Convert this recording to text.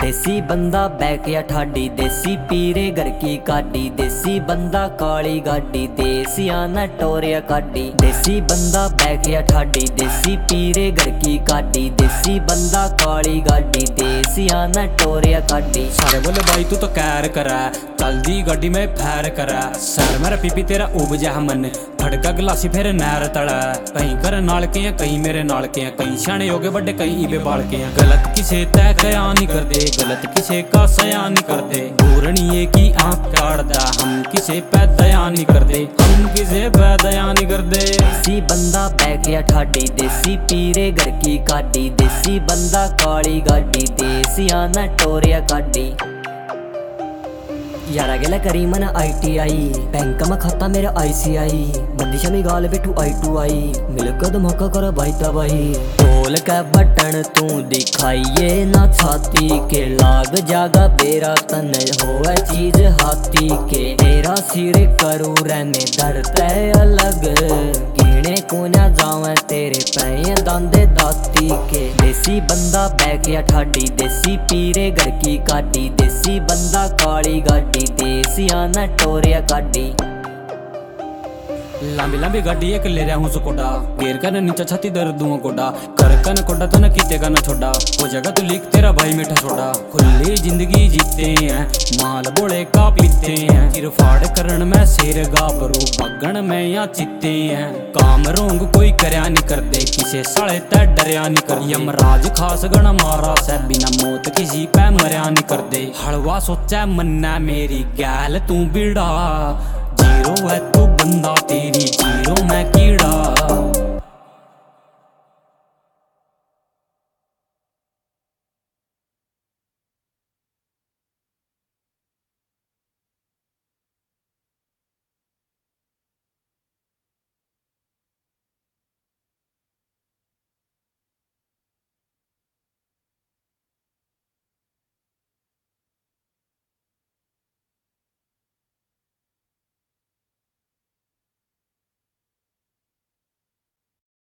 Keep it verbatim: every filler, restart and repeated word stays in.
देसी बंदा बैकिया ठाडी, देसी पीरे घर की काटी, देसी बंदा काली गाडी, देसी आना टोरिया काटी। देसी बंदा बैकिया ठाडी, देसी पीरे घर की काटी, देसी बंदा काली गाडी, देसी आना टोरिया काटी। सारे बोले भाई तू तो कैर करा, चलदी गाड़ी में फैर करा, सर मेरा पीपी तेरा उब जा मन, फड़का गिलासी फिर नैर तड़ा। कहीं कर नाल के हैं, कहीं मेरे नाल के हैं, कहीं शाने हो गए बड़े, कहीं इबे बाल के हैं। गलत किसे तय कया नहीं कर दे, गलत किसे का सया नहीं कर दे। पूर्णिये की आंख काटदा, हम किसे पे दया नहीं कर दे, हम किसे पे दया नहीं कर दे। देसी बंदा बैकिया ठाडी, देसी पीरे घर की काटी, देसी बंदा काली गाडी, देसी आना टोरिया काटी। यारा गेला करी मन आई टी आई, बैंक में खाता मेरा आई सी आई, बंदिशा में गाल बैठू आई टू आई, मिलकर धमाका कर भाई तबाही। बोल के बटन तू दिखाइए ना छाती के, लाग जागा बेरा तन होवे चीज हाथी के। तेरा सिर करू रहने दर्द अलग, गिने को ना जावे तेरे पैए दांदे दाती के। देसी बंदा बैकिया ठाडी, देसी पीरे घर की काटी, देसी बंदा काली गाडी, देसी आना टोरिया काटी। लंबी लंबी गाड़ी एक ले रहा हूँ सुकोटा, गेर कर नीचा छाती दर्द दूँ कोडा, कर कन कोडा तो न कीते का न छोड़ा, हो जगह तू लिख तेरा भाई मीठा छोड़ा। खुली जिंदगी जीते हैं, माल बोले का पीते हैं, चिर फाड़ करन में शेर गाबरू, भगन में या चित्ते हैं। काम रोंग कोई करया नहीं कर दे, किसे साले तै डरया नहीं कर। यमराज खास गण मारा से, बिना मौत किसी पे मरया नहीं कर दे। हलवा सोचा मन्ना मेरी गैल तू बिड़ा, जीरो है तू बंदा तेरी जीरो मैं कीड़ा।